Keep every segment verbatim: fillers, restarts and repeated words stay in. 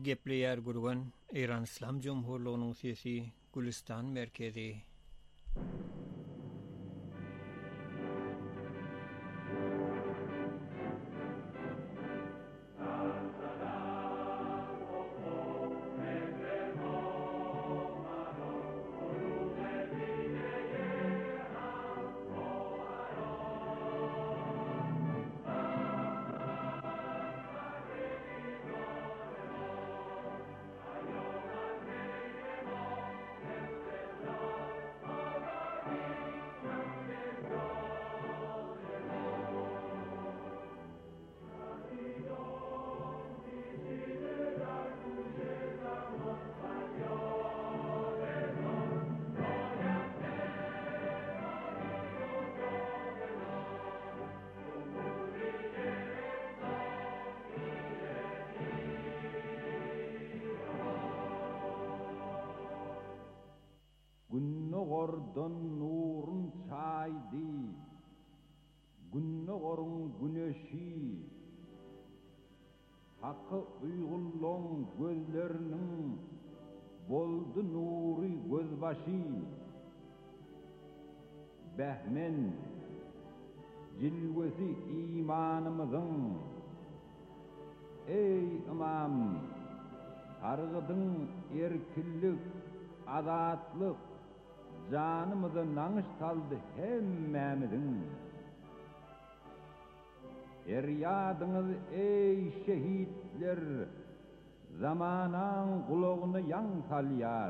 gepleyer gurgan İran İslam Cumhurluğu'nun sesi Gülistan merkezi. Günnogordan nurun çaydı, günnogorun güneşi, hakkı uygulluğun gözlerinin boldu nuri gözbaşı, behmen cilvesi imanımızın, ey imam, targıdın erkillik, azatlık, canımızı nanış saldı hemmemizin. Eryadınız ey şehitler, zamanan kulağını yan salyar.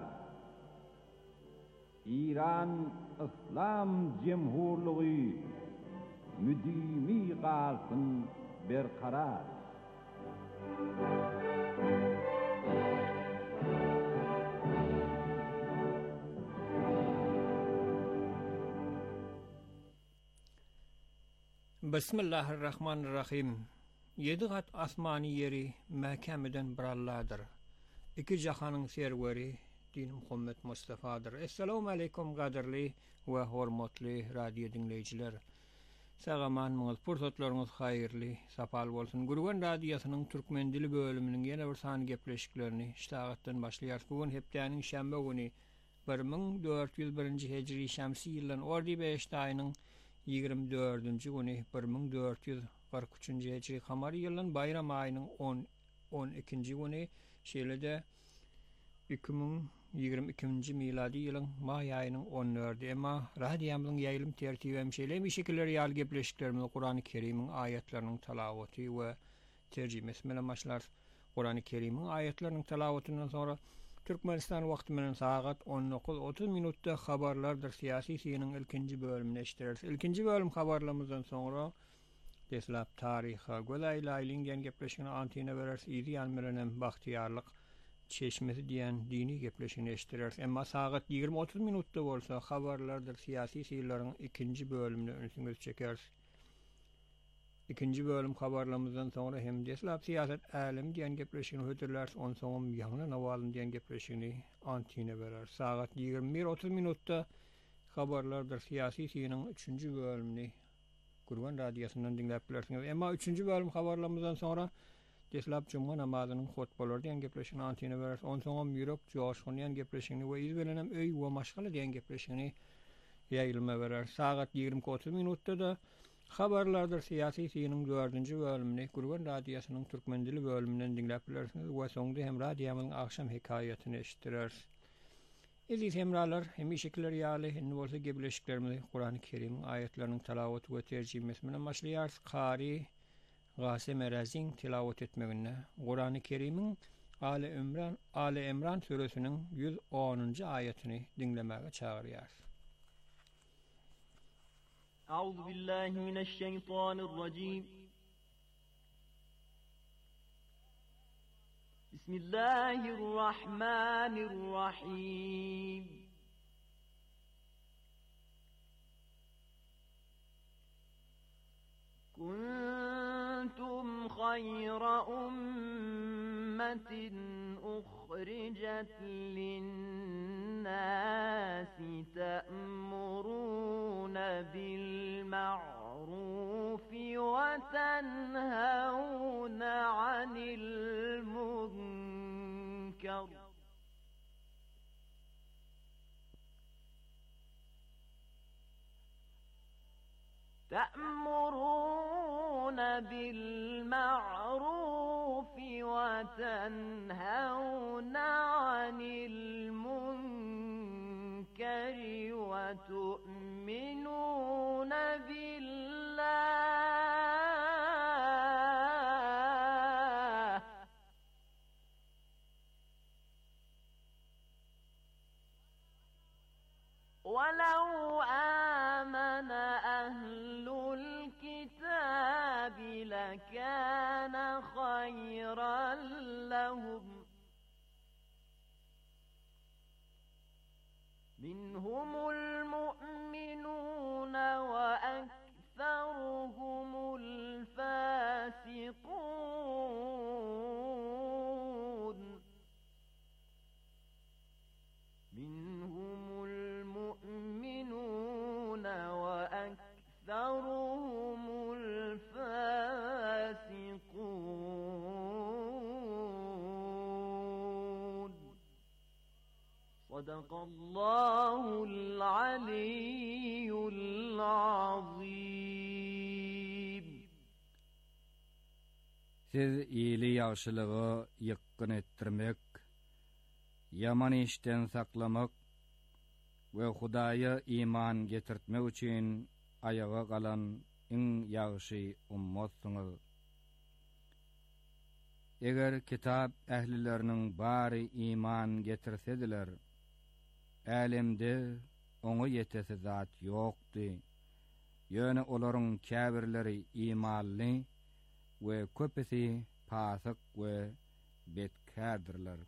İran İslam Cumhurluğu müdimi kalsın berkarar. Bismillahirrahmanirrahim. Yedi kat asmani yeri mehkemeden biralladır. İki jahanın serveri Din Muhammed Mustafa'dır. Esselamu aleyküm qadirli ve hormatly radio dinleyiciler. Sagamanmyňyz, pursatlaryňyz haýyrly, sapal bolsun. Gurgan radiosynyň türkmen dili bölüminiň ýene bir sany gepleşiklerini iştagatdan başlaýar. Bugün hepdäniň şämbe güni bir ming dört ýüz birinji hejri şämsi ýylyň ordy beş aýynyň ýygrimi dördünji güni bir ming dört ýüz kırk üçinji hejri kamary ýylyň bayram aýynyň on ikinji güni şeýlede iki ming ýygrimi ikinji miladi ýylyň may aýynyň on dördi. Emma radiýamyzyň ýaýlym tertibi hem şeýle şekilleri ýaly gepleşiklerimiz Kur'an-ı Kerim'iň aýatlarynyň talawaty we terjimesi bilen başlar. Kur'an-ı Kerim'iň aýatlarynyň talawatyndan sonra Türkmenistan wagty bilen sagat on dokuz otuz minutda habarlardyr. Siyasi synyň ilkinji bölümini eşdireriz. İlkinji bölüm habarlarymyzdan sonra deslap taryha, gölaýlaýlyň diýen gepleşigini antine bereriz. Ýygy ýalmyrenem bagtyýarlyk çeşmesi diýen dini gepleşigini eşdireriz. Emma sagat ýygrimi otuz minutda bolsa habarlardyr. Siyasi synyň ikinji bölümini öňsüňiz çekeriz. İkinji bölüm habarlarymyzdan sonra hem deslap siýasat älim diýen gepleşigini hötürler, on soňam ýaňy nawalyn diýen gepleşigini antine berer. Sagat ýygrimi bir otuz minutda habarlardyr. Siyasi synyň üçünji bölümini Gurgan radiosundan dinläp bilersiňiz. Emma üçünji bölüm habarlarymyzdan sonra deslap juma namazynyň hutbalary diýen gepleşigini antine berer. On soňam ýürek joşguny diýen gepleşigini we ýüzbelenam öý we maşgala diýen gepleşigini ýaýylma berer. Sagat ýygrimi otuz minutda da habarlardyr. Siyasi synyň dördünji bölümini Gurgan radiosynyň türkmen dili bölüminden dinläp bilersiňiz we soňda hem radiýamyň akşam hekaýatyny eşitdireriz. Eziz hemralar, hem şekilleri ýaly indi bolsa gepleşiklerimizi Kur'an-ı Kerim'iň aýatlarynyň talawaty we terjimesi bilen başlaýar. Qari Gasim Erazin tilawat etmegine Kur'an-ı Kerim'iň Ali Imran Ali Imran suresiniň yüz onunji aýatyny dinlemege çagyrýar. Euzu billahi mineşşeytanirracim. Bismillahirrahmanirrahim. Kuntum khayra ummetin ukhrijat lin-nasi ta'muruna bil ma'rufi ve tenhauna 'anil munkar تأمرون بالمعروف وتنهون عن المنكر وتؤمنون بالله ولو آمن أهل الكتاب لكان خيرا لهم منهم المؤمنون وأكثرهم الفاسقون منهم المؤمنون وأكثرهم الفاسقون صدق الله العلي العظيم. Siz iyili ýagşylygy ýykyn etdirmek, yaman işten saklamak we Hudaýa iman getirtmek üçin ayaga galan iň ýagşy ummatsyňyz. Eger kitap ählileriniň bary iman getirsediler, älemde oňa ýetesi zat ýokdy. Ýöne olaryň käbirleri imanly we köpesi pasyk we betkärdirler.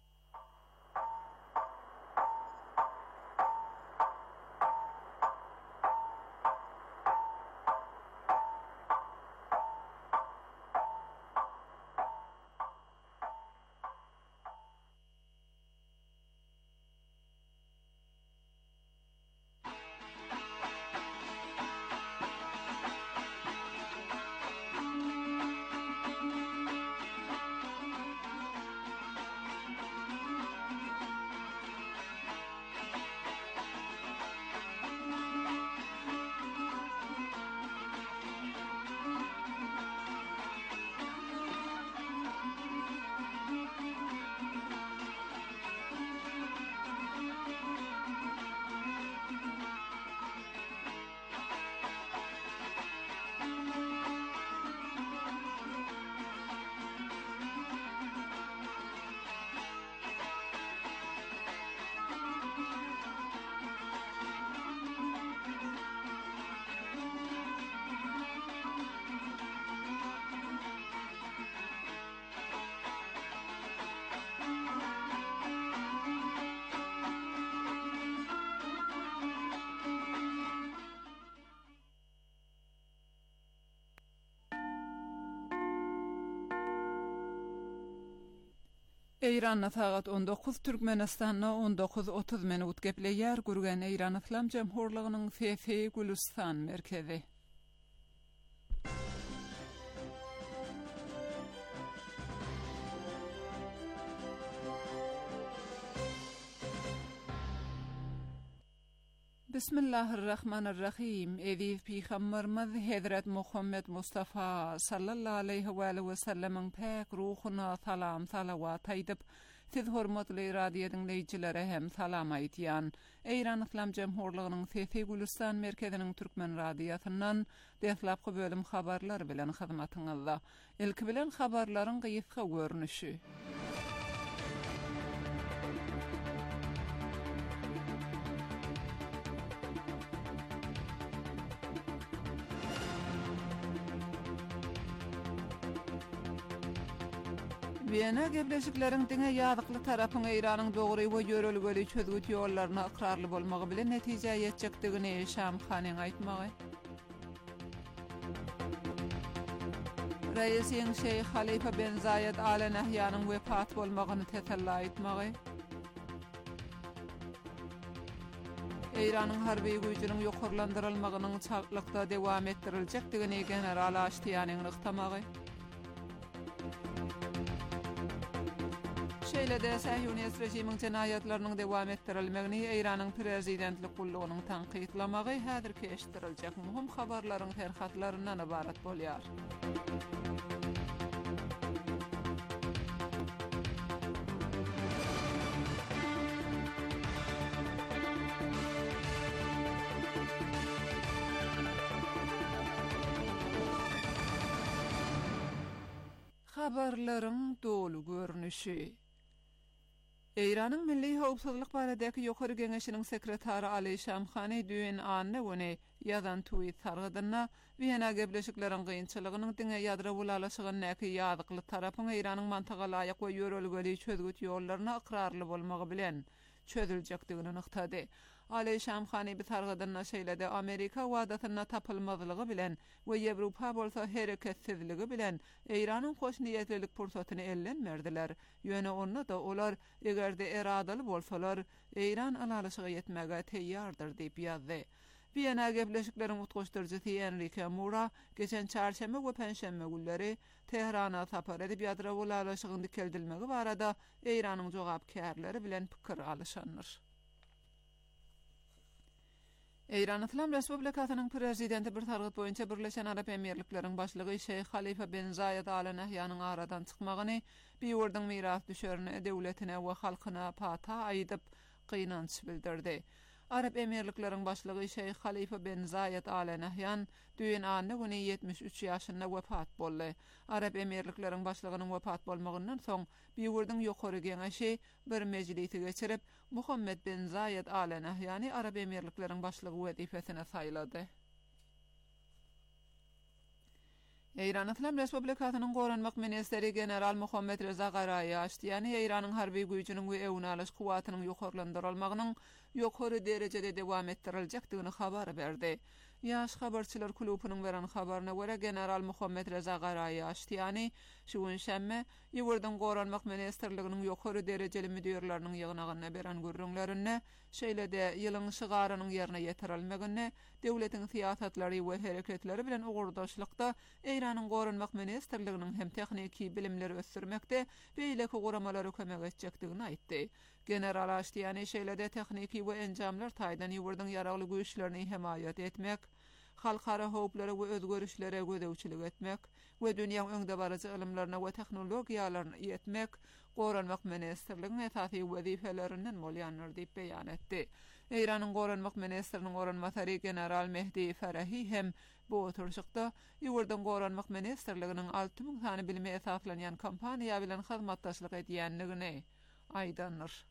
Eýranda sagat on dokuz, Türkmenistanda on dokuz otuz minut gepleýär gürgen Eýran Islam Jemhurlygynyň F F Gülistan merkezi. Bismillahirrahmanirrahim. Edip Peygamberimiz Hazrat Muhammed Mustafa sallallahu aleyhi ve sellem'in pek ruhuna salam salavat aýdyp, siz hormatly radio dinleýijilere hem salam aýtýan. Eýran Islam Jemhurlygynyň F F Gülistan merkeziniň türkmen radiosundan deslapky bölüm habarlar bilen hyzmatyňyzda. Ilki bilen habarlaryň gyýyska görnüşi. Wiener gebleşikleriň diňe ýazykly tarapyň Eýranyň dogry we ýörelgeli çözgüt ýollaryna ikrarly bolmagy bilen netije ýetjekdigini Şam Hanyň aýtmagy. Reisiň Şeyh Halifa ben Zayed Al Nahyanyň wepat bolmagyny teselli aýtmagy. Eýranyň harby güýjüniň ýokurlandyrylmagynyň çaklykda dewam ettiriljekdigini general Aştiýanyň ykdamagy. şeýle-de Sahyonist rejimiň jenayatlarynyň dewam etdirilmegini Eýranyň prezidentlik gullugynyň tanqidlamagy häzirki eşitdiriljek muhim habarlaryň terhatlaryndan ibarat bolýar. Habarlaryň dolu görnüşi. Eýranyň Milli Howpsuzlyk baradaky ýokary geňeşiniň sekretary Ali Şamkhani düýün anna güni ýazan tweet targydyna Wiyana gebleşikleriň gynçylygynyň diňe ýadra bulalaşygyny näki ýazykly tarapyň Eýranyň mantaga laýyk we ýörelgeli çözgüt ýollaryna ikrarly bolmagy bilen çözüljekdigini nyktady. Ali Şamkhani bir targydyna şeýle-de Amerika wadatyna tapylmazylygy bilen we Ýewropa bolsa hereketsizligi bilen Eýranyň hoş niýetlilik pursatyny ellenmerdiler. Ýöne onda da olar egerde eradaly bolsalar Eýran alalyşyga ýetmäge teýýardyr diýip ýazdy. Wiyana gebleşikleriň utgaşdyrjysy Enrique Mura geçen çarşembe we penşembe günleri Tehrana sapar edip ýadra bulalaşygyny keldilmegi barada Eýranyň jogapkärleri bilen pikir alşandyr. Eýran Islam Respublikasynyň prezidenti bir targyt boýunça Birleşen Arap Emirlikleriň başlygy Şeyh Halifa bin Zayed Al Nahyan'yň aradan çykmagyny biýurdyň miras düşerine döwletine we halkyna pata aýdyp gynanç bildirdi. Arap Emirlikleriň başlygy Şeyh Halifa bin Zayed Al Nahyan düýün anna güni ýetmiş üç ýaşynda wepat boldy. Arap Emirlikleriň başlygynyň wepat bolmagyndan soň biýurdyň ýokary geňeşi bir mejlisi geçirip Muhammed bin Zayed Al Nahyany Arap Emirlikleriň başlygy wezifesine saýlady. Eýran Islam Respublikasynyň Goranmak ministeri general Muhammed Reza Garaýy Aştiýany Eýranyň harby güýjüniň we ewne alyş kuwatynyň ýokarlandyrylmagynyň ýokary derejede dewam etdiriljakdygyny habar berdi. Ýaş habarçylar klubynyň beren habaryna görä general Muhammed Reza Garaýy Aştiýany şu gün şämme ýewurdyň Goranmak ministerliginiň ýokary derejeli müdirleriniň ýygnagyna beren görüňlerine şeýle-de ýylyň şygarynyň ýerine ýetirilmegine döwletiň siýasatlary we hereketleri bilen ugurdaşlykda Eýranyň Goranmak ministerliginiň hem techniki bilimleri ösürmekde beýleki guramalary kömek etjekdigini aýtdy. General Aştiýany şeýle-de techniki we enjamlar taýdan ýewurdyň ýaragly güýçlerini hemaýat etmek, halkara howplary we özgörüşlere gödäwçilik etmek we dünýäň öňde barajy ilmlaryna we tehnologiýalaryna ýetmek Goranmak ministerliginiň esasy wezifelerinden bolýandyr diýip beýan etdi. Eýranyň Goranmak ministeriniň oranmasary general Mehdi Farahi hem bu oturuşykda ýewurdyň Goranmak ministerliginiň alty mиң sany bilime esaslanýan kampaniýa bilen hyzmatdaşlyk edýänligini aýdandyr.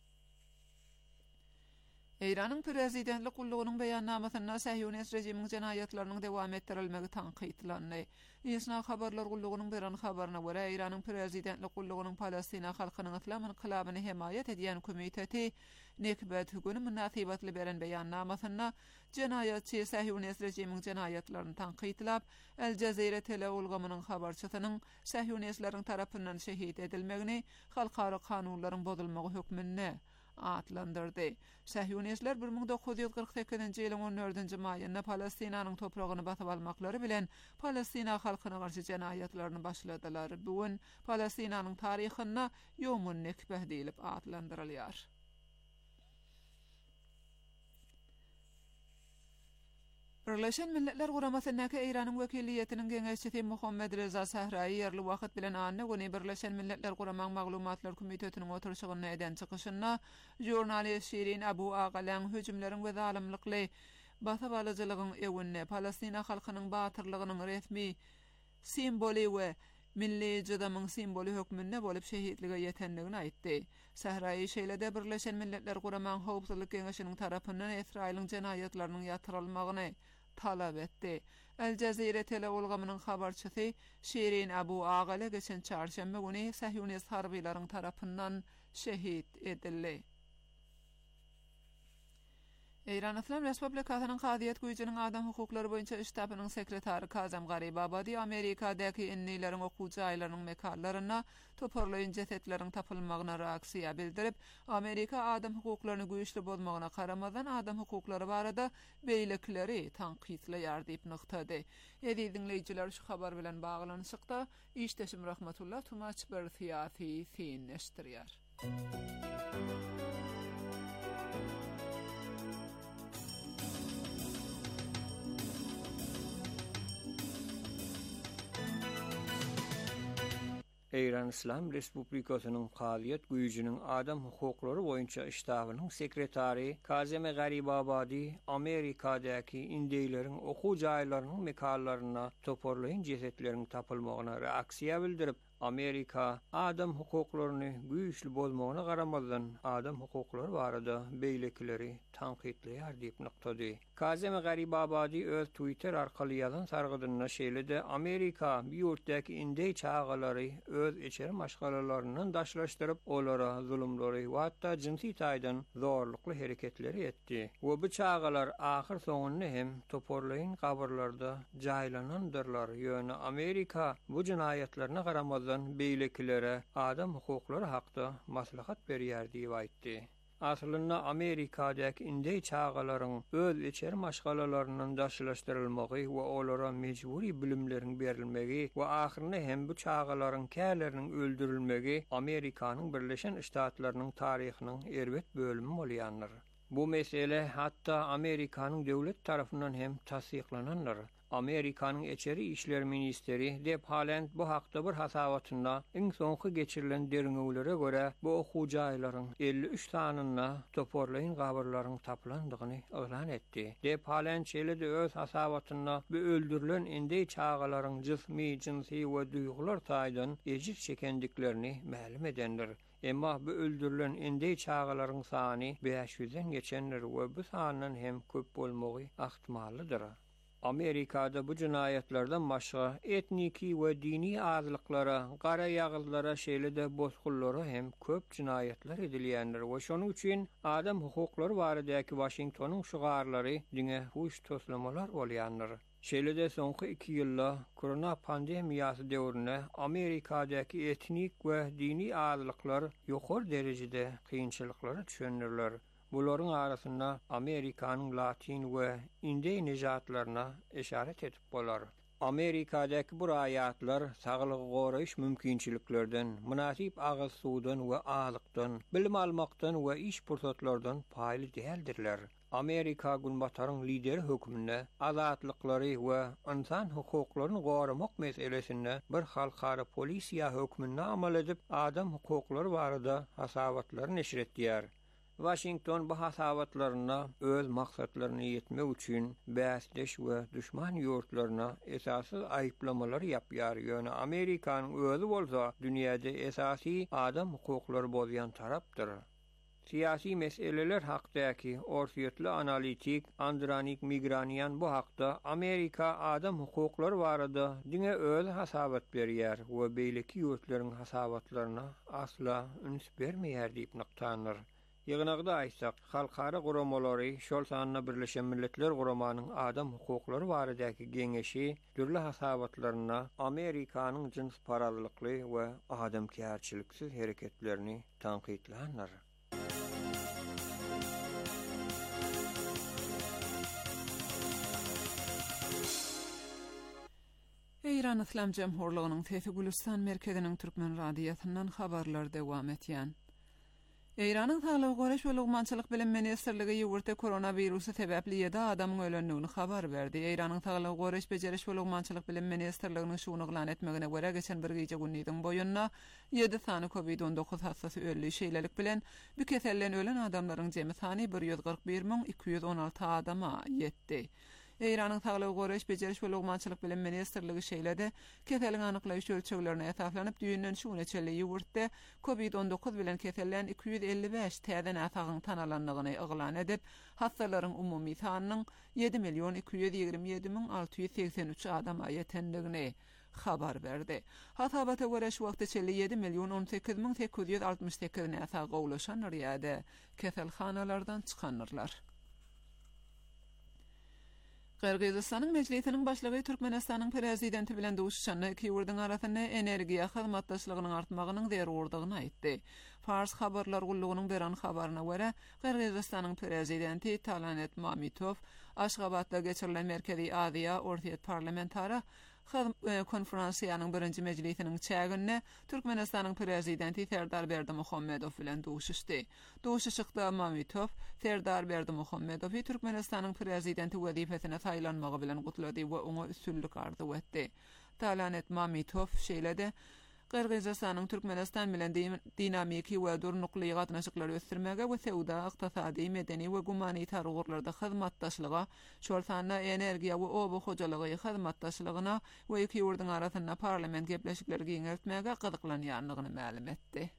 Eýranyň prezidentlik gullugynyň beýannamasyna Sahyonist rejimiň jenayatlarynyň dewam etdirilmegi tanqidlandy. Ýesna habarlar gullugynyň beren habaryna görä Eýranyň prezidentlik gullugynyň Palestina halkynyň islam inqilabyny hemaýat edýän komiteti nekbet hukmy munasabatly beren beýannamasyna jenayatçy Sahyonist rejimiň jenayatlaryny tanqidlap, El Jazeera telewizyonynyň habarçysynyň Sahyonistlaryň tarapyndan şehit edilmegini halkara kanunlaryň bozulmagy hükmünde atlandyrdy. Sahyonistler bir miň dokuz ýüz kırk sekizinji ýylyň on dördünji maýynda Palestinanyň topragyny basyp almaklary bilen Palestina halkyna garşy jenayatlaryny başladylar. Bugün Palestinanyň taryhyna ýomun nekbeh diýilip atlandyrylýar. Birleşen Milletler Guramasynyňky Eýranyň wekilliýetiniň geňeşçisi Muhammed Reza Sahraýy ýerli wagt bilen anna güni Birleşen Milletler Guramak Maglumatlar Komitetiniň oturuşygyna eden çykyşynda jurnalist Şirin Abu Aqlan hüjümleriň we zalimlikli basyp alyjylygyň ewine Palestina halkynyň batyrlygynyň resmi simboly we milli jydamyň simboly hökmünde bolup şehitlige ýetendigini aýtdy. Sahraýy şeýle-de Birleşen Milletler Guramak Howpsuzlyk Geňeşiniň tarapyndan Israýlyň jenayatlarynyň ýatyrylmagyny talap etdi. El Jazeera telewizyonynyň habarçysy Şirin Abu Aqla geçen çarşembe güni Sahyonist harbylaryň tarapyndan şehit edildi. Eýran Islam Respublikasynyň Hadiýet güýjüniň adam hukuklary boýunça iştabynyň sekretary Kazam Garibabadi Amerikadaky innileriň okuwjy aýlarynyň mekanlaryna toparlaýan jesetleriň tapylmagyna reaksiýa bildirip, Amerika adam hukuklaryny güýçli bolmagyna karamadan adam hukuklary barada beýlekleri tanqidleýär diýip nyktady. Edi dinleýijiler şu habar bilen baglanyşykda işdeşim Rahmatullah Tumaç bir siýasy fin estirýär. İran İslam Respublikasynyň Qadyat güýjüniň adam hukuklary boýunça iştabynyň sekretary Kazem Garibabadi Amerikadaky indeýleriň okuw jaýlarynyň mekanlaryna toporlaýan jesetleriniň tapylmagyna reaksiýa bildirip, Amerika adam hukuklaryny güýçli bolmagyna garamazdan adam hukuklary barada beýlekileri tanqidleýär diýip noktady. Kazem Garibabadi öz Twitter arkaly ýazan sargydyna şeýlede Amerika bu ýurtdaky indey çağalary öz içeri maşgalalaryndan daşlaşdyryp, olara zulümleri we hatda jinsi taýdan zorlukly hereketleri etdi. We bu çağalar ahyr soňuny hem toporlaýan gabarlarda jaýlanandyrlar. Ýöne Amerika bu jinayetlerine garamazdan beýlekilere adam hukuklary hakda maslahat berýär diýip aýtdy. Aslında Amerikadaky indey çağalaryň öz içeri maşgalalaryndan daşlaşdyrylmagy we olara mejburi bilimleriň berilmegi we ahyrynda hem bu çağalaryň käleriniň öldürilmegi Amerikanyň Birleşen Ştatlarynyň taryhynyň erbet bölümi bolýandyr. Bu mesele hatta Amerikanyň döwlet tarapyndan hem tasdiklanandyr. Amerikanyň Eçeri İşler Ministeri Deb Haaland bu hakda bir hasawatynda iň soňky geçirilen deriňeglere görä bu okuw jaýlaryň elli üç tanyna toporlaýan gabarlaryň tapylandygyny elan etdi. Deb Haaland şeýlede öz hasawatynda bu öldürilen indey çağalaryň jismi, jinsi we duýgular taýdan ejir çekendiklerini ma'lum edendir. Emma bu öldürilen indey çağalaryň sany beş yüzden geçendir we bu sanyň hem köp bolmagy ahtimallydyr. Amerikada bu cinayetlerden başga etniki we dini azlyklara, gara ýagyllara şeýlede bozgullara hem köp cinayetler edilýändir we şonuň üçin adam hukuklary baradaky Washingtonyň şugarlary diňe huş toslamalar bolýandyr. Şeýlede soňky iki ýylda korona pandemiýasy döwründe Amerikadaky etnik we dini azlyklar ýokary derejede kynçylyklara düşendirler. Buların arasında Amerikanyň Latin we indey nejatlaryna eşaret edip bolar. Amerikadaky bu raýatlar saglygy goraýyş mümkinçiliklerden, münasip agyz suwdan we azlykdan, bilim almakdan we iş pursatlardan paýly däldirler. Amerika günbataryň lideri hökmünde azatlykları we insan hukuklaryny goramak meselesinde bir halkara polisiýa hökmünde amal edip adam hukuklary barada hasawatlar neşir etdiler. Washington bu hasawatlaryna öz maksatlaryny ýetmek üçin bäsleş we düşman ýurtlaryna esasyz aýyplamalar ýapýar. Ýöne Amerikanyň özü bolsa dünýäde esasy adam hukuklary bolýan tarapdyr. Siyasi meseleler hakdaky orsiýetli analitik Andranik Migranian bu hakda Amerika adam hukuklary barada diňe öz hasawat berýär we beýleki ýurtlaryň hasawatlaryna asla üns bermeýär diýip noktandyr. Ýygynagda aýtsak, halkara guramalary şol sanyna Birleşen Milletler Guramanyň adam hukuklary baradaky geňeşi türlü hasawatlaryna Amerikanyň jins paralylykly we adamkärçiliksiz hereketlerini tanqidlandyr. İran İslam Cemhurluğunyň Fethi Gülistan merkeziniň türkmen radiýasyndan habarlar dowam etýän. Eýranyň Saglyk Goraş we Lugmançylyk bilim ministrligi ýurtda koronavirusy sebäpli ýedi adamyň ölendigini habar berdi. Eýranyň Saglyk Goraş Bejeriş we Lugmançylyk bilim ministrliginiň şuny glan etmegine görä geçen bir gece günniň boýunna ýedi sany covid on dokuz hastasy ölli şeýlelik bilen bu kesellen ölen adamlaryň jemy sany bir ýüz gyrk bir miň iki ýüz on alty adama ýetdi. Eýranyň Saglyk Goraş Bejeriş we Lugmançylyk bilim ministrligi şeýledi, keseliň anyklaýyş ölçeglerine esaslanıp düýünden şu neçeli ýurtda covid on dokuz bilen kesellen iki ýüz elli beş täze nasagyň tanalandygyny eglan edip, hastalaryň umumy sanynyň ýedi milyon iki ýüz ýigirmi ýedi miň alty ýüz seksen üç adama ýetendigini habar berdi. Hasabata görä şu wagtda ýedi milyon on sekiz miň sekiz ýüz altymyş sekiz nasa gowlaşan ýa-da keselhanalardan çykanlar. Qırgızistanyň meclisiniň başlygy Türkmenistanyň prezidenti bilen duşuşany iki ýurduň arasynda energiýa hyzmatdaşlygynyň artmagynyň zerurdygyny aýtdy. Fars habarlar gullugynyň beran habaryna görä, Qırgızistanyň prezidenti Talanet Mamitov Aşgabatda geçirilen Merkezi Aziýa Ortiýet parlamentara konferansiýanyň birinji mejlisiniň çäginde Türkmenistanyň prezidenti Serdar Berdimuhammedow bilen duşuşdy. Duşuşykda Mamitov Serdar Berdimuhammedowy Türkmenistanyň prezidenti wezifesine saýlanmagy bilen gutlady we oňa üstünlük arzu etdi. Talanet Mamitov şeýlede Qırgızstanyň Türkmenistan bilen dinamiki we durnukly gatnaşyklary ösdürmäge we sewda, ykdysady, medeni we gumanitar ugurlarda hyzmatdaşlyga, şol sanna energiýa we oba hojalygy hyzmatdaşlygyna we iki ýurduň arasynda parlament gepleşikleri giňertmäge gyzyklanýanlygyny ma'lum etdi.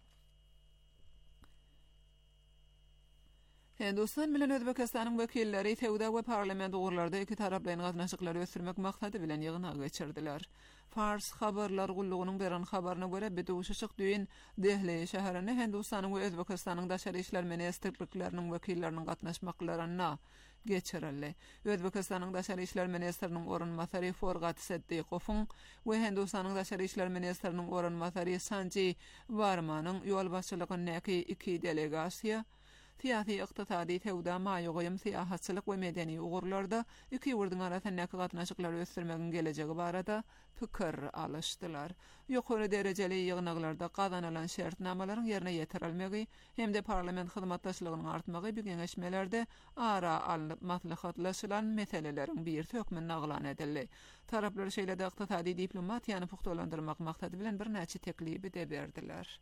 Hindistan bilen Özbekistanyň wekilleri sewda we parlament ugurlarda iki taraplaryň gatnaşyklary ösdürmek maksady bilen ýygyna geçirdiler. Fars habarlar gullugynyň beran habaryna görä beduşuşyk düýün Dehli şäherine Hindistanyň we Özbekistanyň daşary işler ministrlikleriniň wekilleriniň gatnaşmaklaryna geçirildi. Özbekistanyň daşary işler ministriniň orunmasary Forgat Seddiqowyň we Hindistanyň daşary işler ministriniň orunmasary Sanjay Varmanyň ýol başçylygyndäki iki delegasiýa siyasi ykdysady sewda maýygyň siýasatçylyk we medeni ugurlarda iki ýurduň arasyndaky gatnaşyklary ösdürmegiň gelejegi barada pikir alışdylar. Ýokary derejeli ýygnaklarda gazanylan şertnamalaryň ýerine ýetirilmegi hemde parlament hyzmatdaşlygynyň artmagy bu geňeşmelerde ara alınıp maslahatlaşylan meseleleriň bir tökmen naglan edildi. Taraplar şeýlede ykdysady diplomatiýany puhtalandyrmak maksady bilen bir näçe teklibi de berdiler.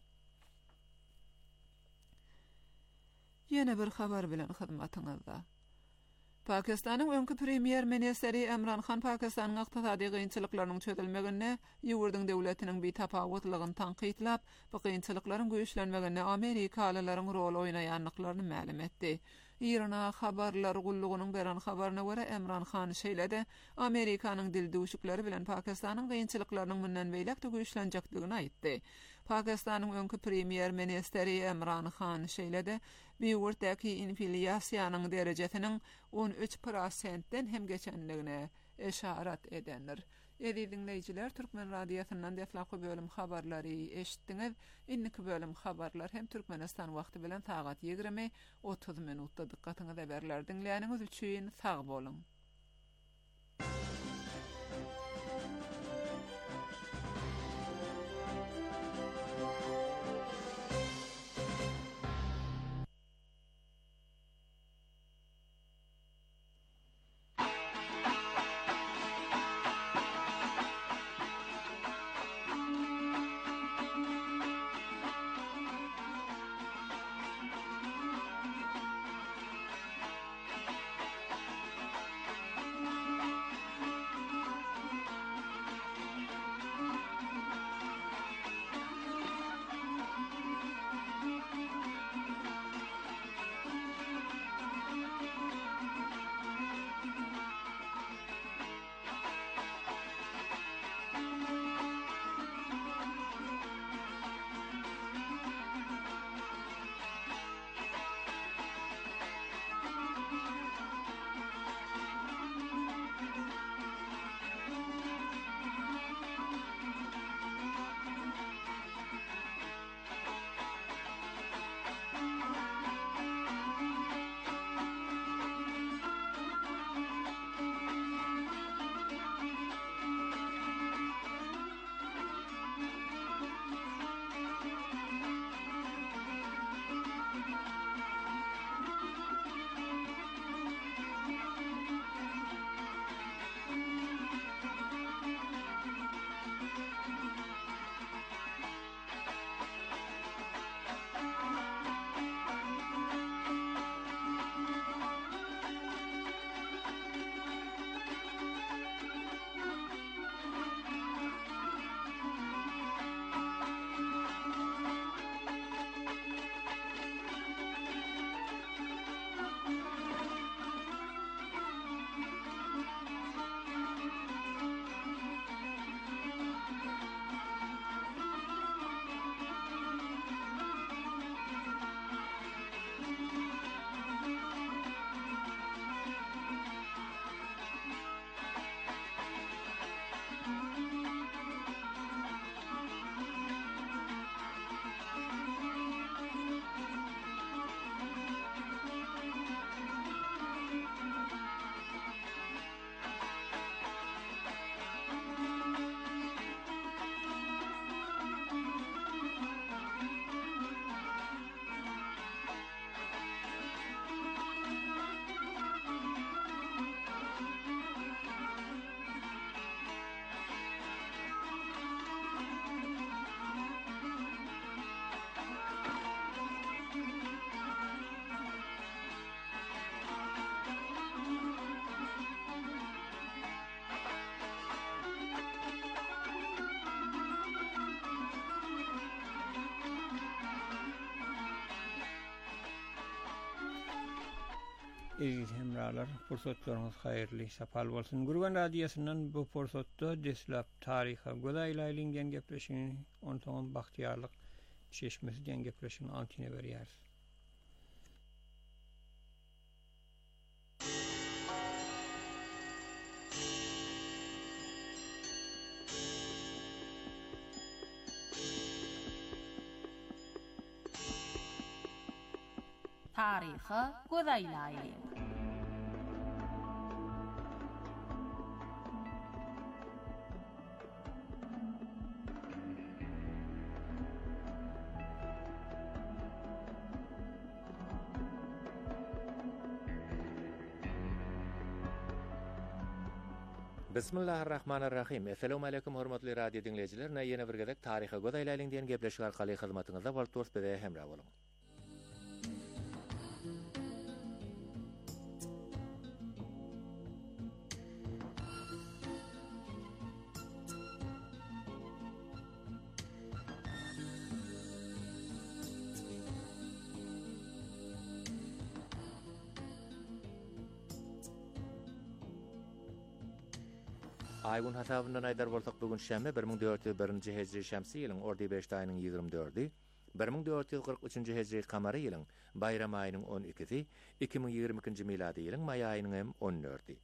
Yine bir habar bilen hyzmatyňyzda. Pakistanyň öňkü premier ministeri Imran Khan Pakistanyň ykdysady gynçylyklarynyň çözülmegine ýurduň döwletiniň bir tapawutlygyny tanqidlap, bu gynçylyklaryň güýçlenmegine Amerikalylaryň rol oýnaýanlyklaryny ma'lum etdi. İrana habarlar gullugynyň beran habaryna görä Imran Khan şeýlede Amerikanyň dil duşukları bilen Pakistanyň gynçylyklarynyň münden beýlek de güýçlenjekdigini aýtdy. Pakistanyň öňkü premier ministeri Imran Khan şeýlede bir ýurtdaky inflyasiýanyň derejesiniň on üç prosentden hem geçenligine eşarat edenler. Edi dinleyijiler, Türkmen radiosundan deflaky bölüm habarlary eşitdiňiz. Inniki bölüm habarlar hem Türkmenistan wagty bilen sagat ýigirme otuz minutda dikkatyňyza berler. Dinleýäniňiz üçin sag bolun. Aziz hemralar, fursatlarınız hayırlı, sapal bolsun. Gurban Radyosu'ndan bu fursatta deslap tariha godaýlaýlyň gepleşini, ondan bahtiyarlyk çeşmesi diýen gepleşini antine berýär. Tariha godaýlaýlyň. Bismillahirrahmanirrahim. Assalamu alaykum hormatly radio dinleyijiler. Näýene bir gezek taryha godaýlaýlyň diýen gepleşik arkaly hyzmatyňyzda Walters bede hemra boluň. Aygun hasabından aýdar bolsak bugün şäme bir ming dört ýüz birinji hejri şämsi ýylyň ordy beş aýynyň ýygrimi dördi, bir ming dört ýüz kırk üçinji hejri kamary ýylyň bayram aýynyň on ikisi, iki ming ýygrimi ikinji milady ýylyň may aýynyň hem on dördi.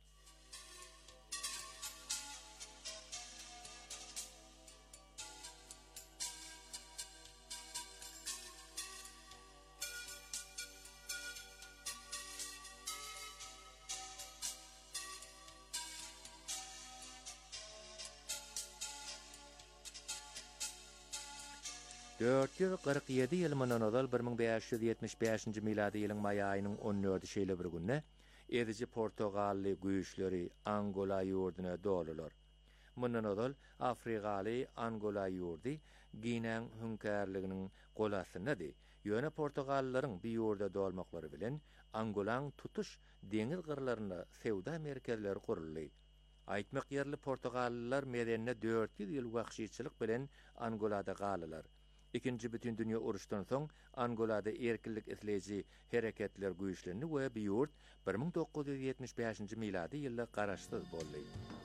dört yüz kırk ýedi ýyl mundan ozal bir ming beş ýüz ýetmiş beşinji milady ýylyň may aýynyň on dördi şeýle bir günne edici Portugally güýçleri Angola ýurduna dolular. Mundan ozal Afrikaly Angola ýurdy Gineň hünkärliginiň golasynydy. Ýöne Portugallylaryň bir ýurda dolmaklary bilen Angolaň tutuş deňiz gyrlarynda sewda merkezleri kuruldy. Aýtmak ýerli Portugallylar medenine dört yüz ýyl wagşyçylyk bilen Angolada galylar. İkinci bütün dünya uruşdan soň Angolada erkinlik isleýiji hereketler güýçlendi we bu ýurt bir ming dokuz ýüz ýetmiş beşinji milady ýylda garaşsyz boldy.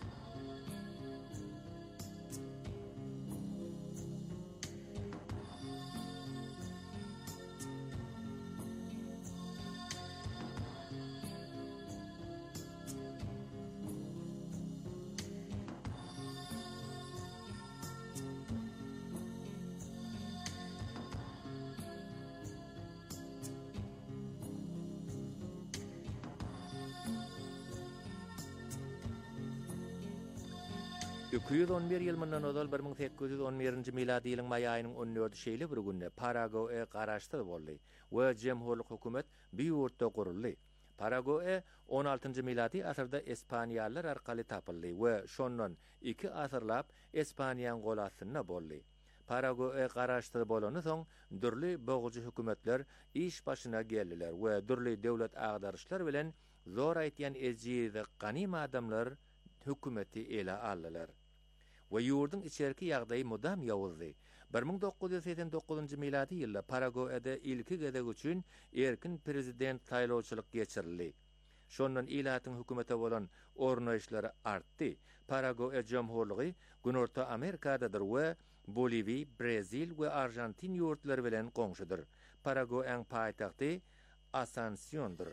iki yüz on bir ýyl mundan ozal bir ming sekiz ýüz on birinji milady ýylyň may aýynyň on dördi şeýle bir günde Paragoe garaşsyz boldy we jemhurlyk hökümet bir ýurtda guruldy. Paragoe on altynjy milady asyrda Espaniýalylar arkaly tapyldy we şondan iki asyrlap Espaniýanyň golasyna boldy. Paragoe garaşsyz bolany soň dürli boğucu hökümetler iş başyna geldiler we dürli döwlet agdaryşlar bilen zor aýtýan ejizde ganym adamlar hökümeti ele aldylar. We ýurdun içerki ýagdaýy mudam ýawuzdy. bir ming dokuz ýüz seksen dokuzynjy milady ýylda Paragoe'de ilki gezek üçin erkin prezident saýlawçylyk geçirildi. Şondan ilatyň hökümete bolan ornaýyşlary artdy. Paragoe jemhurlygy Günorta Amerikadadyr we Bolivi, Brazil we Argentin ýurtlary bilen goňşudyr. Paragoe'ň paýtagty Asuncióndyr.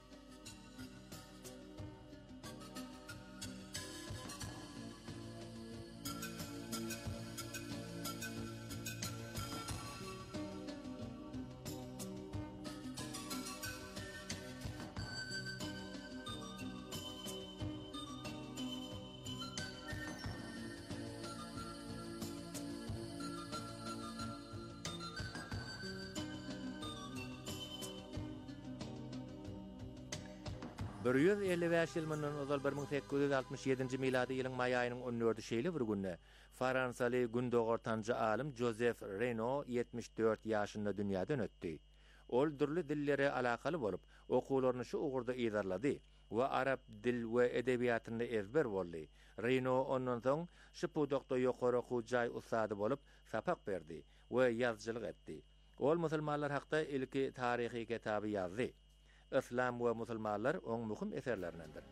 bir yüz elli beş ýyl mundan ozal bir ming sekiz ýüz altmış ýedinji milady ýylyň may aýynyň on dördi şeýle bir günde Fransaly gündogortanjy alim Joseph Renaud ýetmiş dört ýaşynda dünýäden ötdi. Ol dürli dillere alakaly bolup, okuwlaryny şu ugurda ýazarlady we arab dil we edebiýatynda ezber boldy. Renaud ondan soň şupudokda ýokary okuwjy ustady bolup sapak berdi we ýazgylyk etdi. Ol musulmanlar hakda ilki tarihi kitaby ýazdy. İslam we musulmanlar oň muhim eserlerindendir.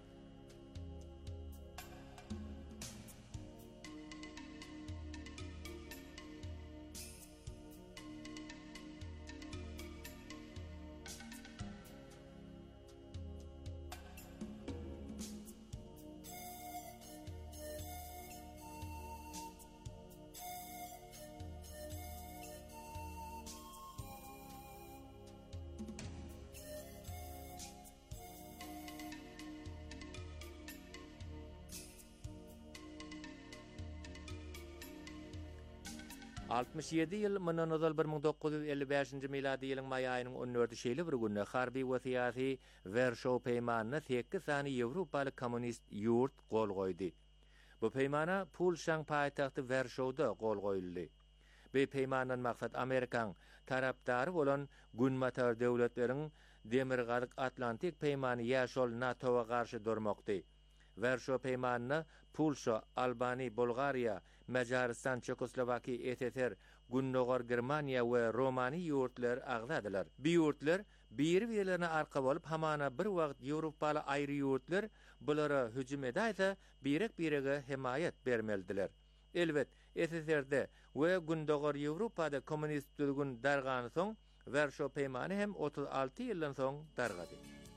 altmış ýedi ýyl mundan ozal bir ming dokuz ýüz elli beşinji miladi ýylyň may aýynyň on dördi şeýle bir günde harby we syýasy Werşow peýmanyna sekiz sany Ýewropaly kommunist ýurt gol goýdy. Bu peýmana Polşaň paýtagty Werşowda gol goýuldy. Bu peýmanyň maksat Amerikaň tarapdary bolan günmatar döwletleriň demirgalyk Atlantik peýmany ýaşol NATO'ga garşy durmakdy. Werşow peýmanyna Polşa, Albany, Bulgariya, Macaristan, Çekoslovakiya, S S R, Günnogor Germaniya we Romani ýurtlar agzadylar. Bu ýurtlar bir-birlerine arka bolup hamana bir wagt Ýewropaly aýry ýurtlar bulara hüjüm edäýse, birek-birege himayet bermelidiler. Elbet, S S R'de we Günnogor Ýewropada kommunist düzgün dargany soň, Werşow peýmany hem otuz alty ýyldan soň dargady.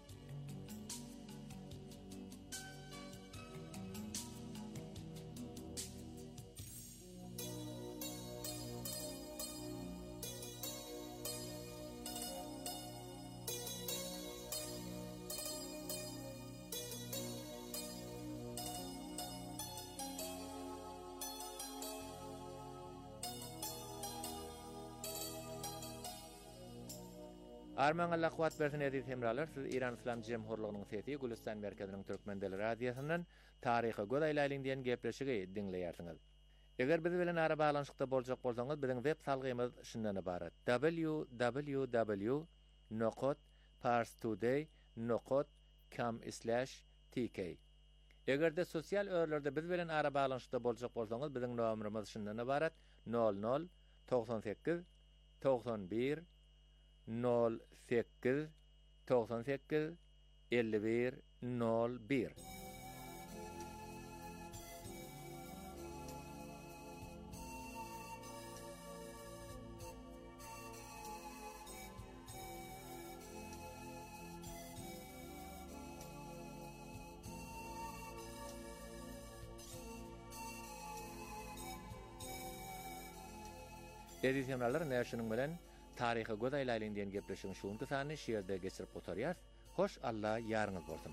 Arman Allah kuwat bersin edip hemralar, siz İran İslam Cemhurluğunyň sesi Gülistan merkeziniň Türkmendeli radiosundan taryhy godaýlaryň diýen gepleşigi dinleýärsiňiz. Eger bizi bilen ara balanşykda boljak bolsaňyz, biziň web salgymyz şundan ibarat: w w w nokta parstoday nokta com slash t k. Egerde sosial örlerde biz bilen ara balanşykda boljak bolsaňyz, biziň nomerimiz şundan ibarat: nol nol doksan sekiz doksan bir nol sekiz doksan sekiz elli bir nol bir. Edisiyonlar näşiniň bilen taryhy godaýlaryň diýen gepleşiň şuň kysany şeýerde geçirip oturýar. Hoş Allah ýaryňyz bolsun.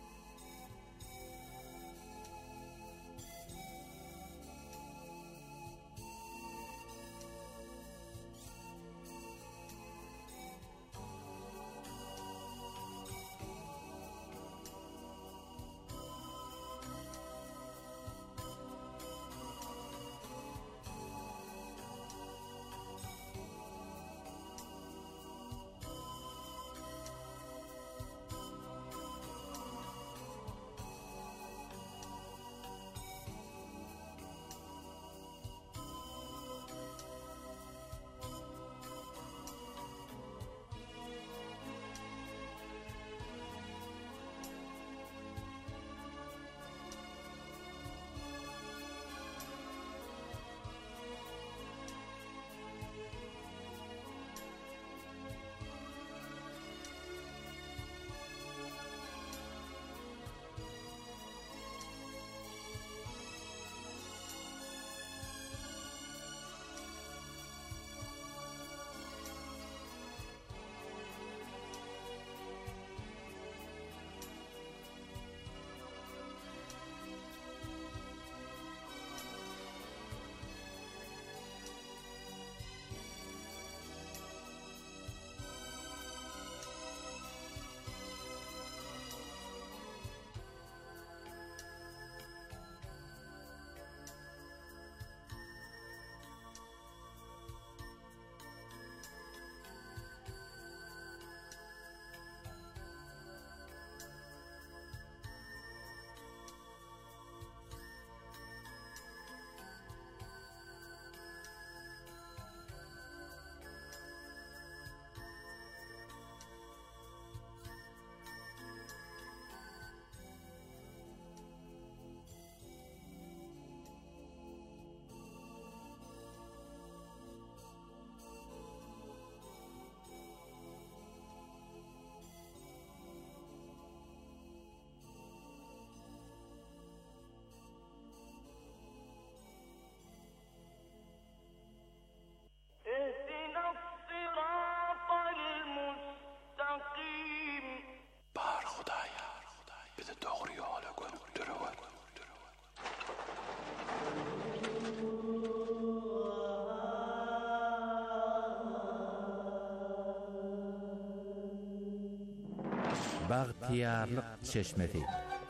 Bagtiyarlyk çeşmesi.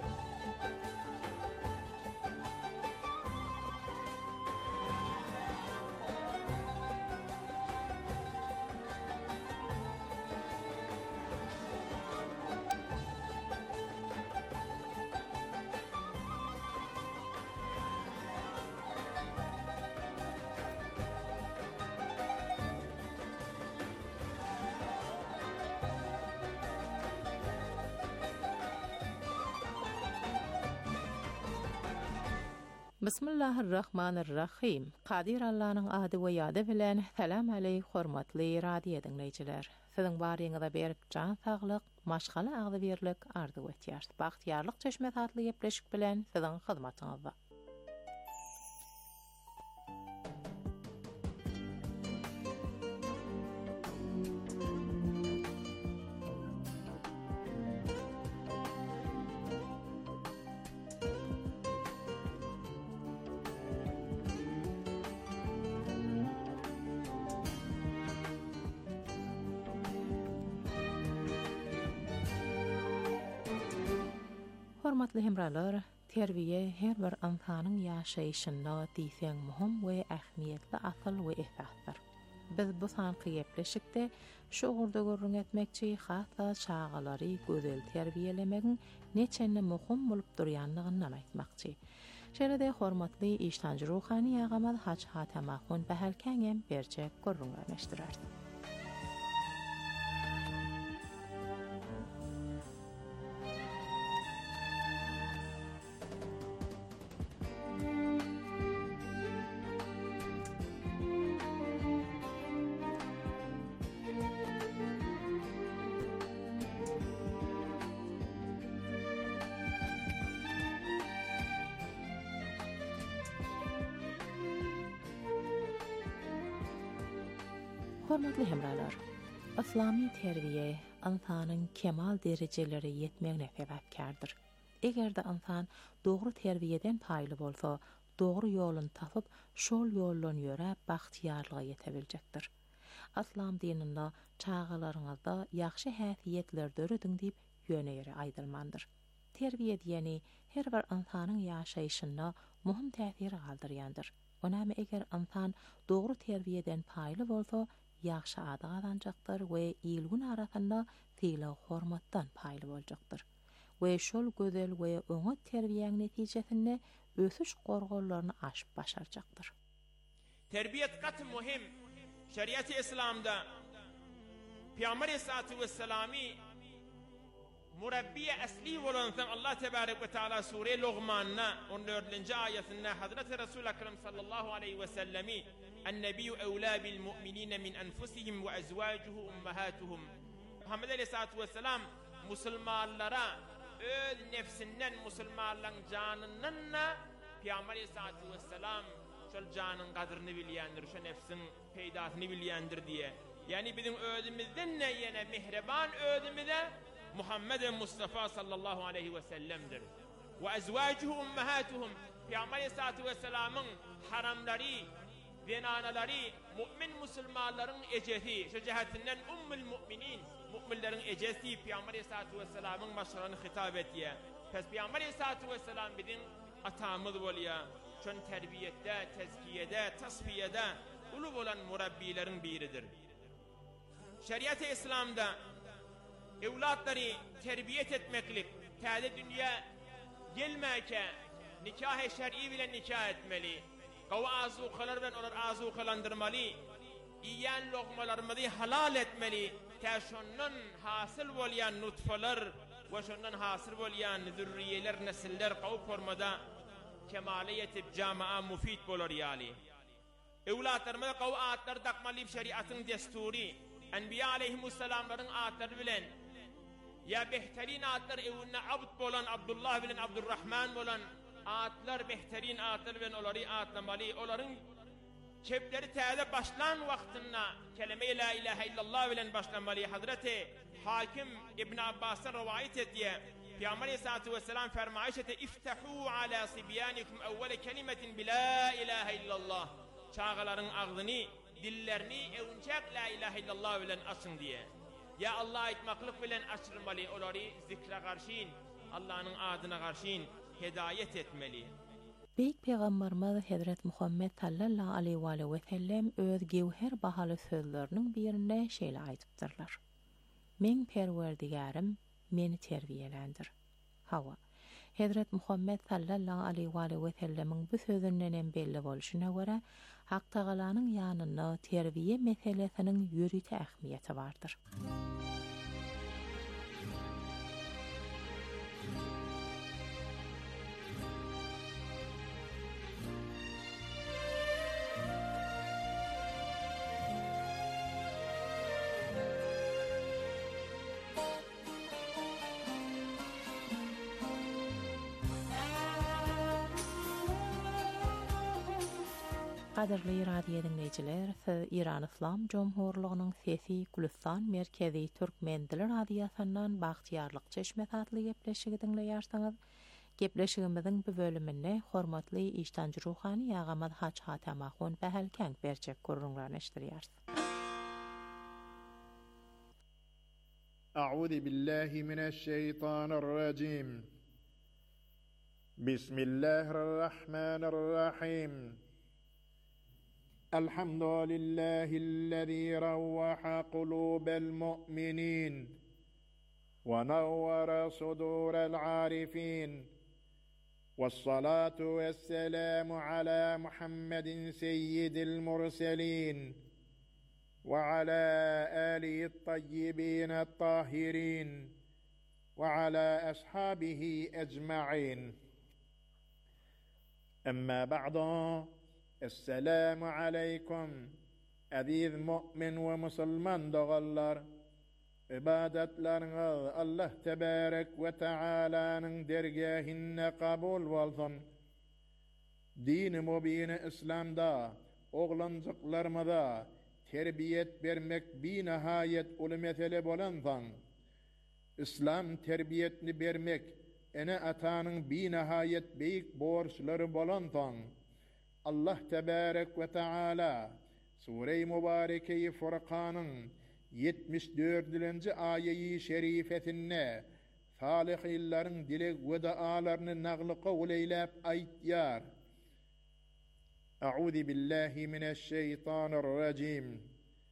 Bismillahirrahmanirrahim. Qadir Allah'ın adı we ýady bilen salam aleykum hormatly radio dinleýijiler. Siziň baryňyzda berip can saglyk, maşgala agdy berlik ardy ötýär. Bagtýarlyk çeşme tatly ýepleşik bilen siziň hyzmatyňyzda. Hormatly hemralar, terbiye her bir insanyň ýaşaýyşynda diýsen muhim we ähmiýetli asyl we esasdyr. Biz bu sanky ýepleşikde şu urda görüň etmekçi hatda çağalary gözel terbiýelemegiň neçende muhim bolup durýanlygyny aýtmakçy. Şeride hormatly iştanjy ruhany ýagamaz Haç Hatamahun Bahalkangem berjek görüňleşdirer. Hormatly hemralar, İslami terbiye insanyň kemal derejeleri ýetmegine sebäpkärdir. Egerde insan dogry terbiýeden paýly bolsa, dogry ýoluny tapyp, şol ýoldan ýöre bagtýarlyga ýetebiljekdir. Islam dininde çağalaryňyzda ýaxşy häsiýetler dörediň diýip ýöne-ýere aýdylmandyr. Terbiýe diýeni her bir insanyň ýaşaýyşynda muhim täsir galdyrýandyr. Onamy eger insan dogry terbiýeden paýly bolsa, ýaxşy ada gazanjakdyr we ilgün arasynda tyle hormatdan paýly boljakdyr. We şol gözel we öňe terbiýeň netijesinde ösüş gorgolaryny aşyp başarjakdyr. Terbiyet kat muhim. Şeriat-ı İslam'da Peygamber Aleyhissalatu vesselami murabbiye asli olan Allah Tebarek ve Teala Sure Luqman'na on dördüncü ayetinde Hazreti Resul Ekrem sallallahu aleyhi ve sellemi "En-nebiyyu evlâ bil mu'minîne min enfusihim ve ezvâcuhu ummahatuhum." Muhammed Aleyhissalatu vesselam Müslümanlara öz nefsinden Müslümanların canınınla Peygamber Aleyhissalatu vesselam şol canın kadrını bilýändir, şu nefsin peýdasyny bilýändir diye. Yani bizim özümizden ne yene mihreban özümüze Muhammed Mustafa sallallahu aleyhi ve sellem'dir. Ve ezvacuhu ummahatuhum. Peygamber Aleyhissalatu vesselam'ın haramları, zenanaları, mümin Müslümanların ecesi, şu cihetinden ummul müminin, müminlerin ecesi Peygamber Aleyhissalatu vesselam'ın maşarını hitap ettiye. Pes Peygamber Aleyhissalatu vesselam bizim atamız bolýa. Şön terbiyette, tezkiyede, tasfiyede ulu olan murabbilerin biridir. Şeriat-ı İslam'da evlatları terbiyet etmeklik, täze dünya gelmeke, nikah-ı şer'i bilen nikah etmeli, qawa azuqalar bilen olar azuqalandırmalı, iýän lokmalarymyzy halal etmeli, täşondan hasıl bolýan nutfalar we şondan hasıl bolýan zürriýeler, nesiller qaw formada kemale yetip jamaa mufid bolar ýaly. Ewlatlarymyza qaw atlar takmaly şeriatyň desturi, Enbiya aleyhimussalamlaryň atlary bilen ya behterin atlar evine abd bolan Abdullah bilen Abdurrahman bolan atlar behterin atlar bilen olary atlamaly, olaryň kepleri täze başlan wagtynda kelime la ilahe illallah bilen başlamaly. Hazreti Hakim İbn Abbas'tan rivayet etdiye Peygamber Aleyhissalatu vesselam fermaýyş etdi: "İftahu ala sibyanikum awwal kelimetin bi la ilahe illallah." Çağalaryň agzyny, dillerini ewnçak la ilahe illallah bilen açın diye. Ya Allah aytmaklık bilen aşırmalı, olary zikre garşyn, Allah'ın adyna garşyn hidayet etmeli. Beyik Peygamberimiz Hazret Muhammed sallallahu aleyhi ve sellem öz gewher bahaly sözleriniň birinde şeýle aýdypdyrlar. Men Perwerdigarim meni terbiýelendir. Hawa. Hazret Muhammed sallallahu aleyhi ve sellemiň bu sözünden belli bolşuna görä, Hak Tagalanyň ýanyna terbiýe meselesiniň ýürüte ähmiýeti bardyr. Qadirli radio dinleyijiler, siz İran İslam Jomhurlygynyň Sesi Gülistan Merkezi Türkmen dili radiosundan bagtyarlyk çeşme tatly gepleşigi dinleýärsiňiz. Gepleşigimiziň bu bölüminde hormatly iştanjy ruhany Agamad Haç Hatamahun Behelken berjek gurrunlaryny eşdirýär. A'udhu billahi mineşşeytanirracim. Bismillahirrahmanirrahim. الحمد لله الذي روح قلوب المؤمنين ونور صدور العارفين والصلاة والسلام على محمد سيد المرسلين وعلى آله الطيبين الطاهرين وعلى أصحابه أجمعين أما بعد Esselamu aleykum aziz mu'min ve musulman dağallar. İbadetleriniz Allah tebarek ve Teala'nın dergahine kabul bolsun. Din-i mubin-i İslam'da oğlancıklarımıza terbiyet vermek bir nihayet ulu mesele bolansan, İslam terbiyetini vermek ene atanın bir nihayet büyük borçları bolansan, Allah tebarek ve Teala Sure-i Mübareke-i Furqan'ın yetmiş dördüncü ayeyi şerifetinde salihillerin dilek ve dualarını naglı kavul eylep aytýar. A'udhu billahi mineşşeytanirracim.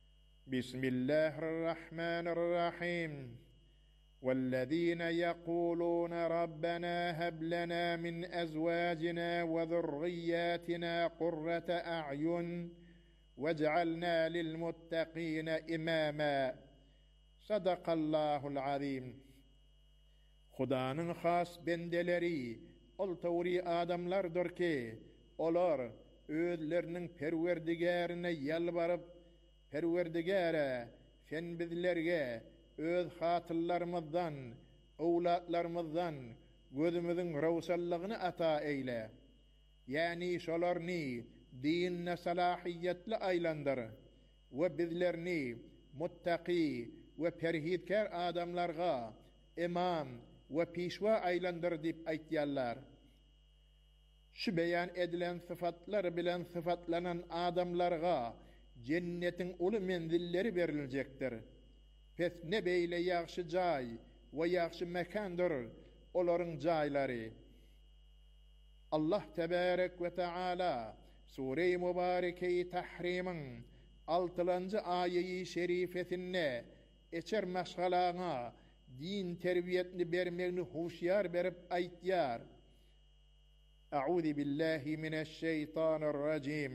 Bismillahirrahmanirrahim. والذين يقولون ربنا هب لنا من أزواجنا وذرياتنا قرة أعين واجعلنا للمتقين إماما صدق الله العظيم. Hudanın has bendeleri ol tawri adamlardır ki olar özlerinin perverdigarine yalvarıp perverdigara sen bizlerge öz hatırlarımızdan, owlatlarymyzdan gözümüzün rawsallygyny ata eyle. Yani şolarny dinne salahiyetli aylandır ve bizlerni muttaqi ve perhitkar adamlarga imam ve pişwa aylandır dip aýtýarlar. Şu beyan edilen sıfatlar bilen sıfatlanan adamlarga cennetin uly menzilleri beriljekdir. Pes ne beýle ýagşy jaý we ýagşy mekandyr olaryň jaýlary. Allah tebarek ve Teala Sure-i Mübareke-i Tahrim'in altıncı ayeyi şerifetinde eçer meşgalaňa din terbiyetini bermegini huşyar berip aýtýar. A'udhu billahi mineşşeytanirracim.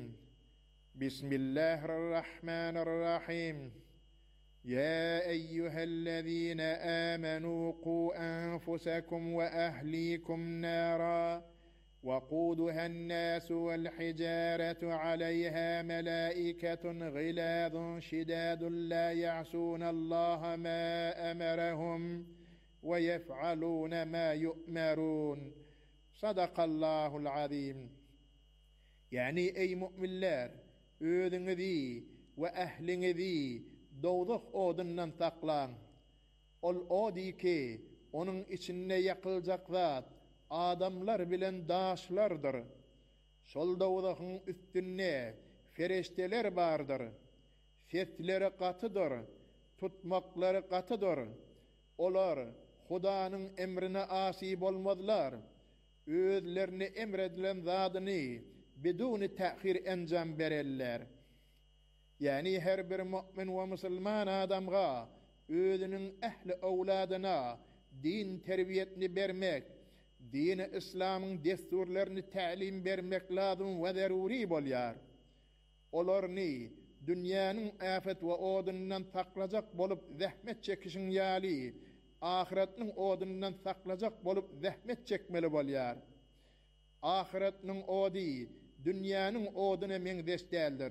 Bismillahirrahmanirrahim. يا أيها الذين آمنوا قوا أنفسكم وأهليكم نارا وقودها الناس والحجارة عليها ملائكة غلاظ شداد لا يعصون الله ما أمرهم ويفعلون ما يؤمرون صدق الله العظيم. Yani ey müminler, özüňizi ve ählinizi dowzak odundan saklan. Ol odi ki onun içinde yakılacak zat adamlar bilen daşlardır. Şol dowzakyň üstünde ferişteler bardır. Sesleri katıdır. tutmakları qatıdır. Olar Hudanın emrine asi bolmazlar. Özlerini emredilen zadyny biduni ta'khir enjam bererler. Yani her bir mümin we musulman adamga özünün ehli awladyna din terbiyetini bermek, din-i İslam'ın desturlaryny ta'lim bermek lazım we zaruri bolýar. Olarny dünýäniň afet we odundan saklajak bolup zähmet çekişiň ýaly, ahiretniň odundan saklajak bolup zähmet çekmeli bolýar. Ahiretniň ody dünýäniň oduny meňdeş däldir.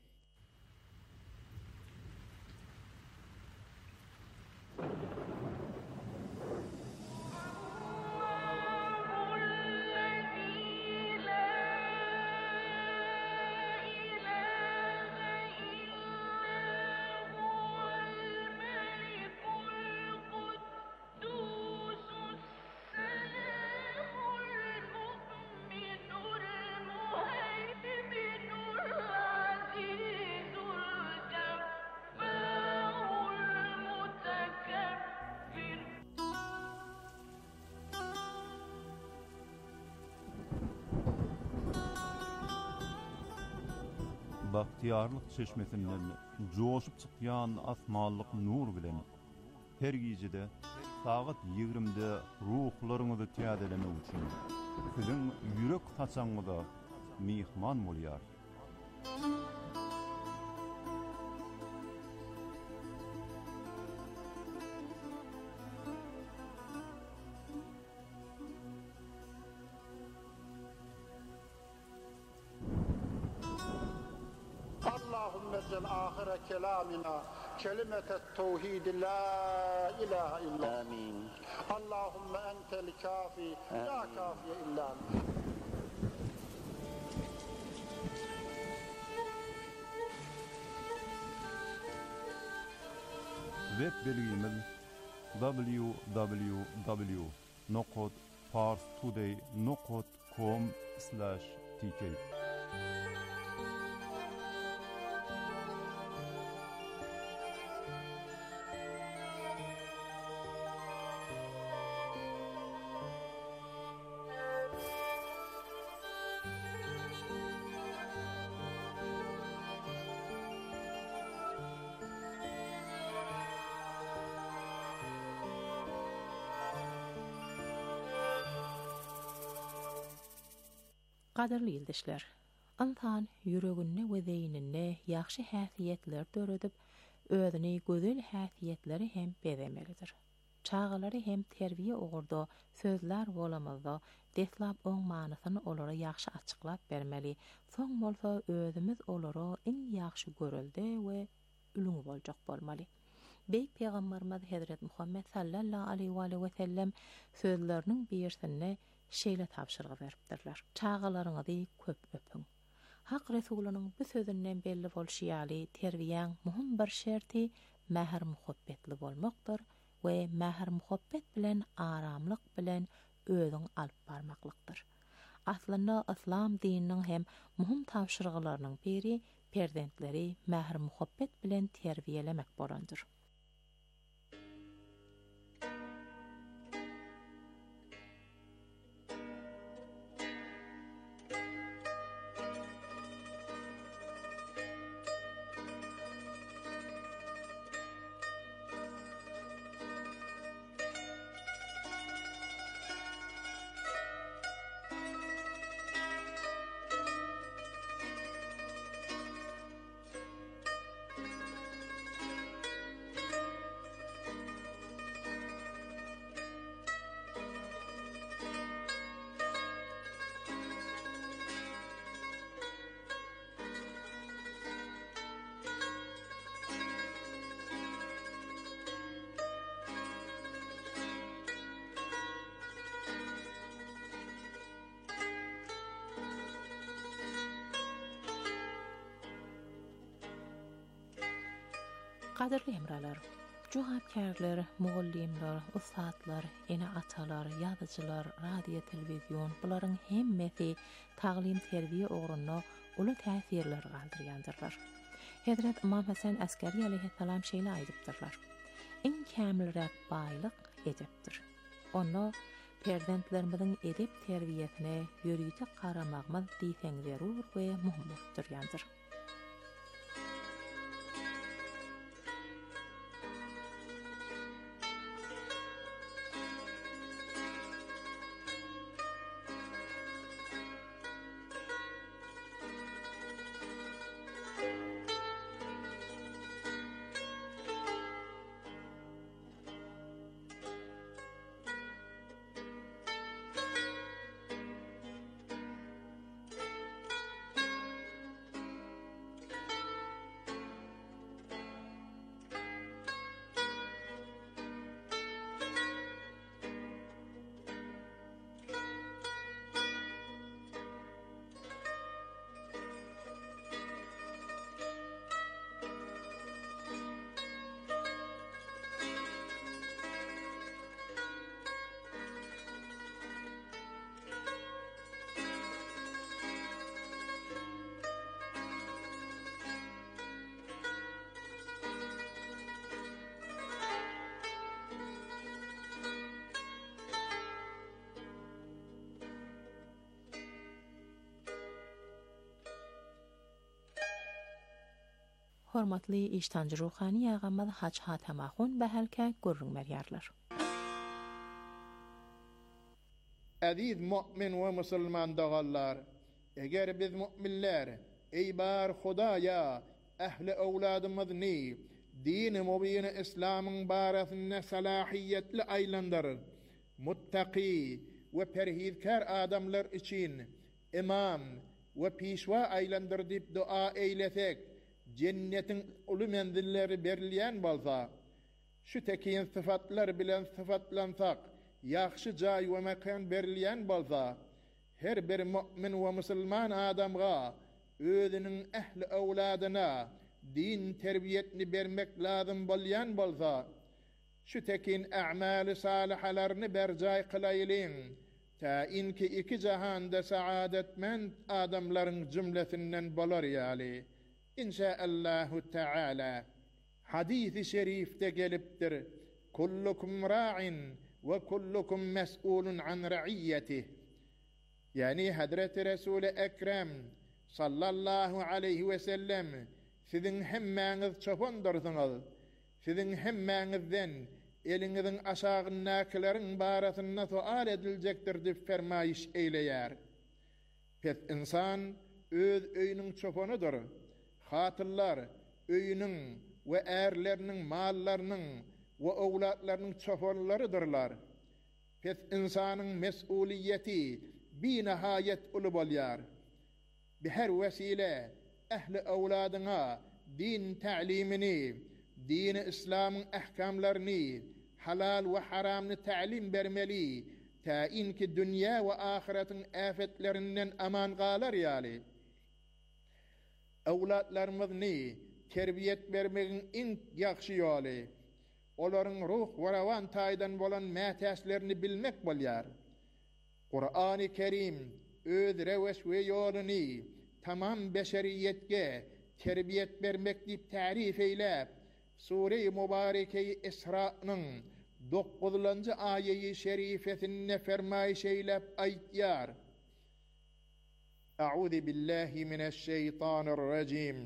Bahtiyarlyk çeşmesinden joşup çykýan asmanlyk nur bilen her gijede saat ýigrimide ruhlaryňyzy täzeleme üçin siziň ýürek haçaňyza mihman bolýar. آخر كلامنا كلمة التوحيد لا إله إلا آمين. اللهم أنت الكافي لا كافي إلا أنت. Web belgimiz w w w nokta parstoday nokta com slash t k. Qadarly ýyldaşlar, insan ýüregine we zeýnine ýaxşy häsiýetler döredip, özüni gözel häsiýetleri hem bezemelidir. Çağalary hem terbiýe ogurda sözler bolamazda deslap oň manysyny olara ýaxşy açyklap bermeli. Soň bolsa özümiz olara iň ýaxşy görelde we ülüňi boljak bolmaly. Beýik peýgamberimiz Hazrat Muhammed sallallahu aleyhi we sellem sözleriniň birisinde şeýle tapşyrygy beripdirler. Çağalaryňyzy köp öpüň. Hak Resulunyň bu sözünden belli bolşýaly terbiýäň muhim bir şerti mäher muhabbetli bolmakdyr we mäher muhabbet bilen aramlyk bilen özüň alyp barmaklykdyr. Aslynda İslam dininiň hem muhim tapşyryklarynyň biri perzentleri mäher muhabbet bilen terbiýelemek bolandyr. Qadirli hemralar, juhapkarlar, muallimler, ustadlar, ene atalar, ýazyjylar, radio, telewizyon, bularyň hemmesi taglim terbiýe ogruny uly täsirler galdyrýandyrlar. Hazrat İmam Hasan Askari aleyhisselam şeýle aýdypdyrlar. Iň kämilrek baýlyk edepdir. Onu perzentlerimiziň edep terbiýetine ýörüýte garamagymyz diýseň zerur we muhimdir ýandyr. Hormatly iştancı ruhani ağamad haç hatamahun behelke görünmer yarlar. Aziz mümin ve musulman dağallar, eger biz müminler, eybar Hudaya, ehli evladımızını, din-i mubin-i İslam'ın barasına salahiyetli aylandırır, muttaqi ve perhizkar adamlar için imam ve pişva aylandır deyip dua eylesek, cennetin ulu menzilleri berilýän bolsa, şu tekin sıfatlar bilen sıfatlansak, yaxşı jaý we mekan berilýän bolsa, her bir mümin we musulman adamga özüniň ehli ewladyna din terbiýetini bermek lazım bolýan bolsa, şu tekin a'mal-i salihalaryny berjaý kylaýylyň, ta inki iki jahanda saadetmend adamlaryň jümlesinden bolar ýaly. İnşaallahu Teala hadis-i şerifte gelipdir. Kullukum ra'in ve kullukum mes'ulun an ra'iyyetih. Yani Hazreti Resul-i Ekrem sallallahu aleyhi ve sellem sizin hemmäňiz çopandyrsyňyz. Sizin hemmäňizden eliňiziň aşagyndakylaryň barasynda sual ediljekdir diýip fermaýyş eýleýär. Pes insan öz öýüniň çopanydyr. Hatıllar öýüniň we erleriniň mallarynyň we owlatlarynyň çofanlarydyrlar. Pes insanyň mes'uliýeti binahayet uly bolýar. Bi her wesile ehli owladyna din ta'limini, din-i İslam'ın ahkamlaryny, halal we haramny ta'lim bermeli, ta inki dünýä we ahiretin afetlerinden aman galar ýaly. Awlatlarymyzni terbiýet bermegiň iň ýaxşy ýoly, olaryň ruh we rawan taýdan bolan mätäslerini bilmek bolýar. Qur'an-ı Kerim öz rewes we ýolyny tamam beşeriýetge terbiýet bermek diýip tarif eýläp, Sure-i Mubareke-i Isra'nyň dokuzuncu aýeyi şerifesinde fermaýyş eýläp aýtýar. A'udhu billahi mineşşeytanirracim.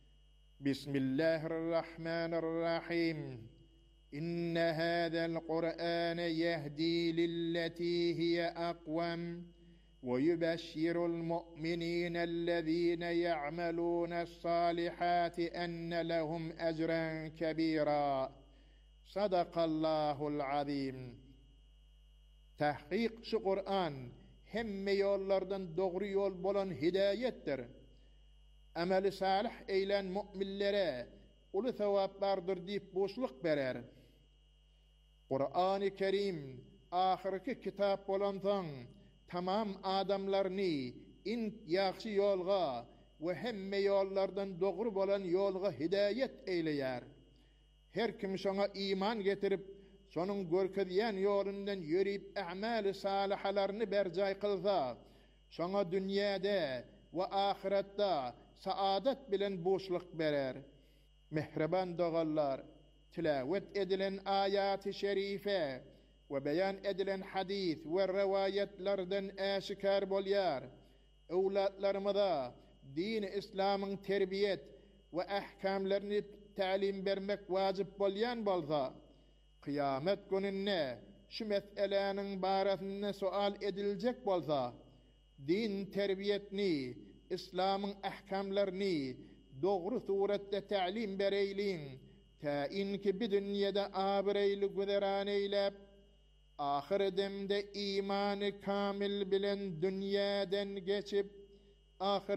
Bismillahirrahmanirrahim. İnne hâzel Qur'âne yehdi lilletî hiye aqwam ve yubeşşirul mu'minînellezîne ya'melûne's-sâlihâti enne lehum ecren kebîrâ. Sadakallahul azim. Tahqiq şu Qur'an hemme yollardan doğru yol bolan hidayettir. Ameli salih eylen müminlere ulu sevaplardır deyip boşluk berer. Qur'an-ı Kerim ahirki kitap bolandan tamam adamlarını in yaxşı yolga ve hemme yollardan doğru bolan yolga hidayet eyleyer. Her kim şoňa iman getirip sonun görkezýän ýolundan ýörüp a'mal-y salihalaryny berjaý kılsa, şoňa dünýäde we ahiretde saadet bilen boşluk berer. Mehreban dogallar, tilavet edilen ayat-ı şerife ve beyan edilen hadis ve rivayetlerden aşikar bolyar. Evlatlarımıza din-i İslam'ın terbiyet ve ahkamlarını talim vermek vacip bolyan bolsa, kıyamet gününe şu meselenin barasında sual edilecek bolsa, din terbiyetini, İslam'ın ahkamlarını doğru surette talim bereylin, ta inki bir dünyada abireyli güderan eylep, ahir demde imanı kamil bilen dünyadan geçip, ahir